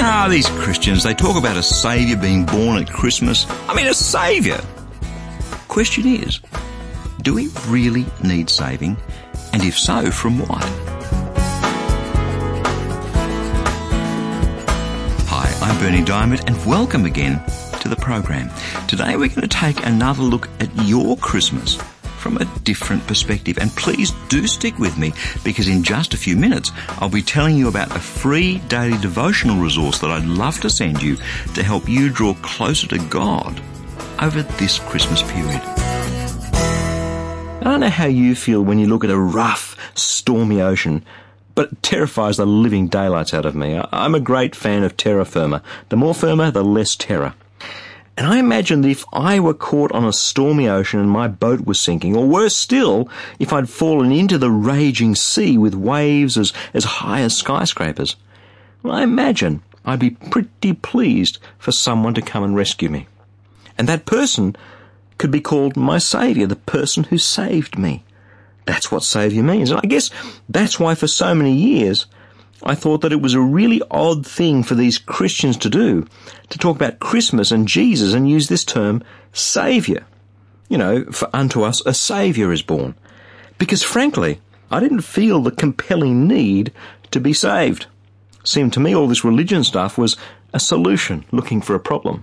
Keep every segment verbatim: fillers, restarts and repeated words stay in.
Ah, these Christians, they talk about a saviour being born at Christmas. I mean, a saviour. Question is, do we really need saving? And if so, from what? Hi, I'm Berni Dymet, and welcome again to the program. Today we're going to take another look at your Christmas from a different perspective. And please do stick with me, because in just a few minutes I'll be telling you about a free daily devotional resource that I'd love to send you to help you draw closer to God over this Christmas period. I don't know how you feel when you look at a rough, stormy ocean, but it terrifies the living daylights out of me. I'm a great fan of terra firma. The more firma, the less terror. And I imagine that if I were caught on a stormy ocean and my boat was sinking, or worse still, if I'd fallen into the raging sea with waves as, as high as skyscrapers, well, I imagine I'd be pretty pleased for someone to come and rescue me. And that person could be called my saviour, the person who saved me. That's what saviour means. And I guess that's why for so many years I thought that it was a really odd thing for these Christians to do, to talk about Christmas and Jesus and use this term, saviour. You know, for unto us a saviour is born. Because frankly, I didn't feel the compelling need to be saved. It seemed to me all this religion stuff was a solution looking for a problem.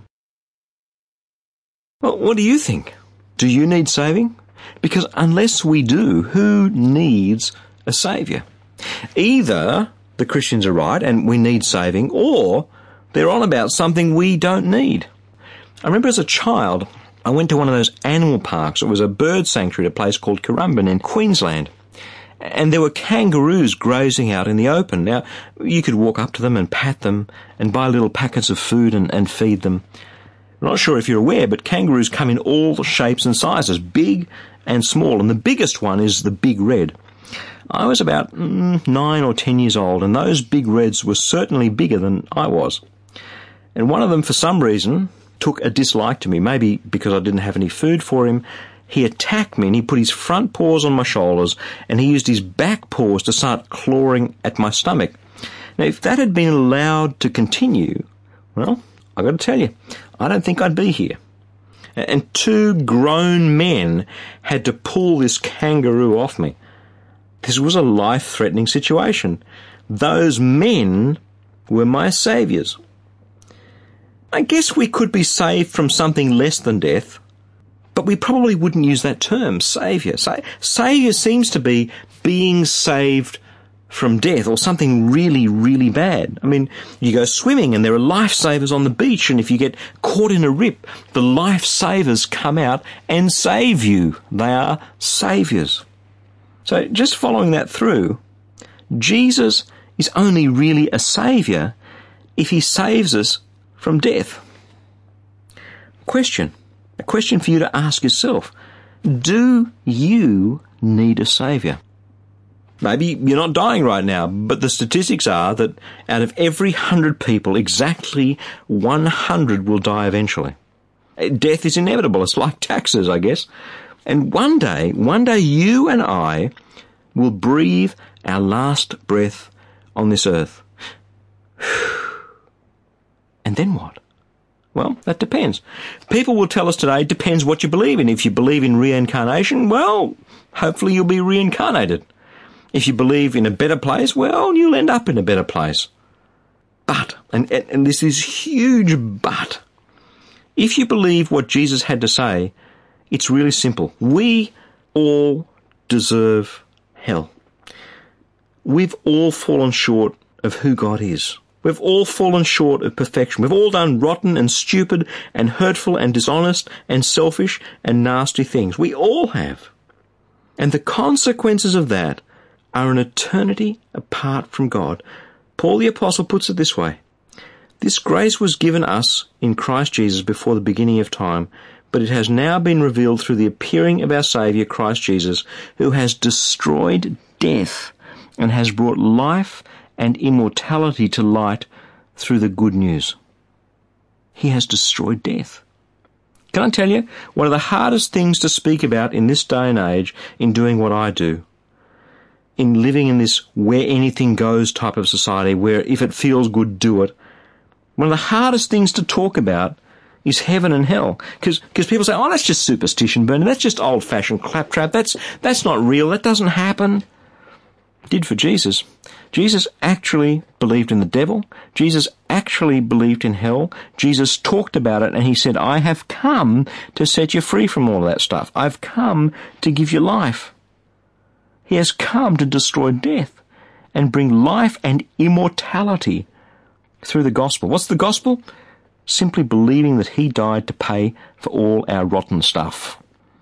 Well, what do you think? Do you need saving? Because unless we do, who needs a saviour? Either the Christians are right and we need saving, or they're on about something we don't need. I remember as a child, I went to one of those animal parks. It was a bird sanctuary at a place called Currumbin in Queensland. And there were kangaroos grazing out in the open. Now, you could walk up to them and pat them and buy little packets of food and, and feed them. I'm not sure if you're aware, but kangaroos come in all shapes and sizes, big and small. And the biggest one is the big red. I was about mm, nine or ten years old, and those big reds were certainly bigger than I was. And one of them, for some reason, took a dislike to me, maybe because I didn't have any food for him. He attacked me, and he put his front paws on my shoulders, and he used his back paws to start clawing at my stomach. Now, if that had been allowed to continue, well, I've got to tell you, I don't think I'd be here. And two grown men had to pull this kangaroo off me. This was a life-threatening situation. Those men were my saviours. I guess we could be saved from something less than death, but we probably wouldn't use that term, saviour. Sa- saviour seems to be being saved from death or something really, really bad. I mean, you go swimming and there are lifesavers on the beach, and if you get caught in a rip, the lifesavers come out and save you. They are saviours. So just following that through, Jesus is only really a saviour if he saves us from death. Question, a question for you to ask yourself. Do you need a saviour? Maybe you're not dying right now, but the statistics are that out of every hundred people, exactly one hundred will die eventually. Death is inevitable. It's like taxes, I guess. And one day, one day you and I will breathe our last breath on this earth. And then what? Well, that depends. People will tell us today it depends what you believe in. If you believe in reincarnation, well, hopefully you'll be reincarnated. If you believe in a better place, well, you'll end up in a better place. But, and, and this is huge but, if you believe what Jesus had to say, it's really simple. We all deserve hell. We've all fallen short of who God is. We've all fallen short of perfection. We've all done rotten and stupid and hurtful and dishonest and selfish and nasty things. We all have. And the consequences of that are an eternity apart from God. Paul the Apostle puts it this way. This grace was given us in Christ Jesus before the beginning of time, but it has now been revealed through the appearing of our Saviour, Christ Jesus, who has destroyed death and has brought life and immortality to light through the good news. He has destroyed death. Can I tell you, one of the hardest things to speak about in this day and age in doing what I do, in living in this where anything goes type of society, where if it feels good, do it, One of the hardest things to talk about is heaven and hell. Because people say, oh, that's just superstition, Bernie. That's just old-fashioned claptrap. That's, that's not real. That doesn't happen. It did for Jesus. Jesus actually believed in the devil. Jesus actually believed in hell. Jesus talked about it, and he said, I have come to set you free from all of that stuff. I've come to give you life. He has come to destroy death and bring life and immortality through the gospel. What's the gospel? Simply believing that he died to pay for all our rotten stuff.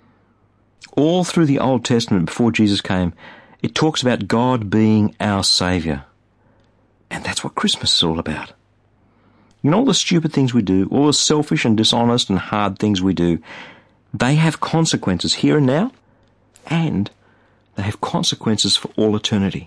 All through the Old Testament, before Jesus came, it talks about God being our Saviour. And that's what Christmas is all about. You know, all the stupid things we do, all the selfish and dishonest and hard things we do, they have consequences here and now, and they have consequences for all eternity.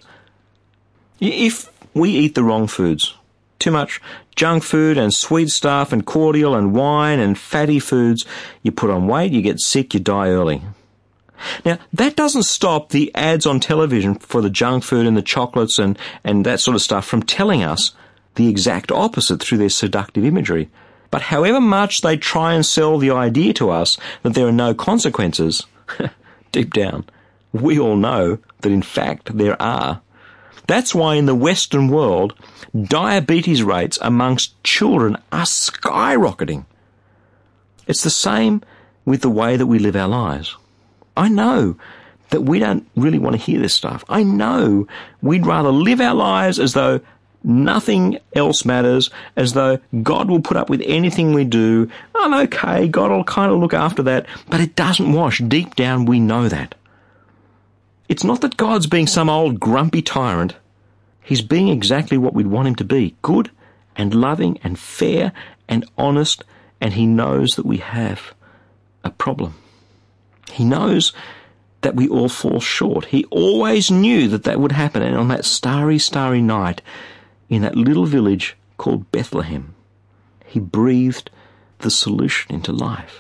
If we eat the wrong foods, too much junk food and sweet stuff and cordial and wine and fatty foods, you put on weight, you get sick, you die early. Now, that doesn't stop the ads on television for the junk food and the chocolates and, and that sort of stuff from telling us the exact opposite through their seductive imagery. But however much they try and sell the idea to us that there are no consequences, deep down, we all know that in fact there are. That's why in the Western world, diabetes rates amongst children are skyrocketing. It's the same with the way that we live our lives. I know that we don't really want to hear this stuff. I know we'd rather live our lives as though nothing else matters, as though God will put up with anything we do. Oh, okay, God will kind of look after that, but it doesn't wash. Deep down, we know that. It's not that God's being some old grumpy tyrant. He's being exactly what we'd want him to be, good and loving and fair and honest, and he knows that we have a problem. He knows that we all fall short. He always knew that that would happen, and on that starry, starry night in that little village called Bethlehem, he breathed the solution into life.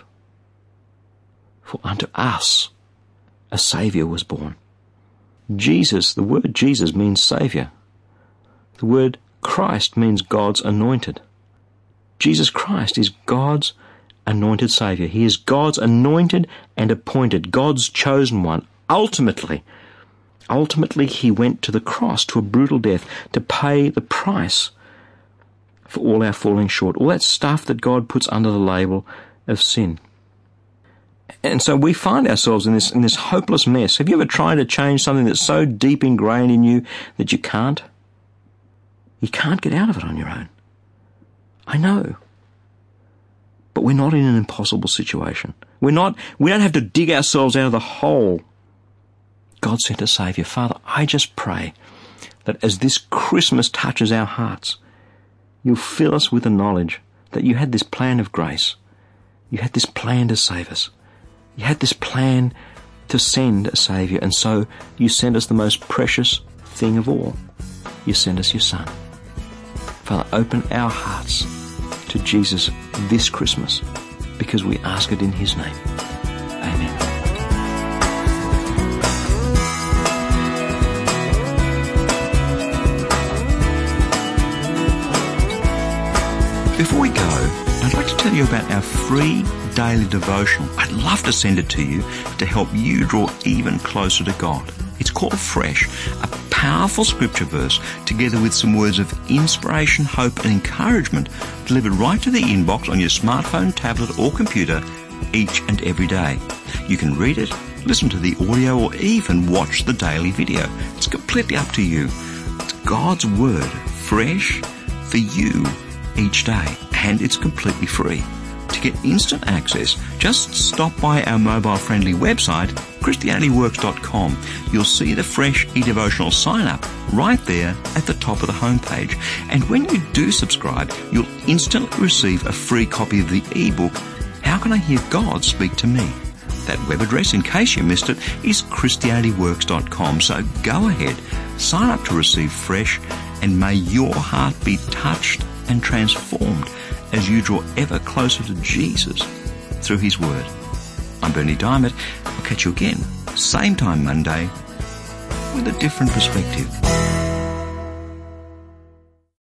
For unto us a Saviour was born. Jesus, the word Jesus means Saviour. The word Christ means God's anointed. Jesus Christ is God's anointed Saviour. He is God's anointed and appointed, God's chosen one. Ultimately, ultimately he went to the cross, to a brutal death, to pay the price for all our falling short, all that stuff that God puts under the label of sin. And so we find ourselves in this in this hopeless mess. Have you ever tried to change something that's so deep ingrained in you that you can't? You can't get out of it on your own. I know. But we're not in an impossible situation. We're not, we don't have to dig ourselves out of the hole. God sent a Saviour. Father, I just pray that as this Christmas touches our hearts, you'll fill us with the knowledge that you had this plan of grace. You had this plan to save us. You had this plan to send a Saviour, and so you sent us the most precious thing of all. You sent us your Son. Father, open our hearts to Jesus this Christmas, because we ask it in his name. Amen. Before we go, I'd like to tell you about our free daily devotional. I'd love to send it to you to help you draw even closer to God. It's called Fresh, a powerful scripture verse together with some words of inspiration, hope and encouragement delivered right to the inbox on your smartphone, tablet or computer each and every day. You can read it, listen to the audio or even watch the daily video. It's completely up to you. It's God's Word, fresh for you each day, and it's completely free. To get instant access, just stop by our mobile-friendly website, Christianity Works dot com. You'll see the Fresh eDevotional sign-up right there at the top of the homepage. And when you do subscribe, you'll instantly receive a free copy of the ebook, How Can I Hear God Speak to Me? That web address, in case you missed it, is Christianity Works dot com. So go ahead, sign up to receive Fresh, and may your heart be touched and transformed as you draw ever closer to Jesus through his Word. I'm Bernie Diamond. I'll catch you again, same time Monday, with a different perspective.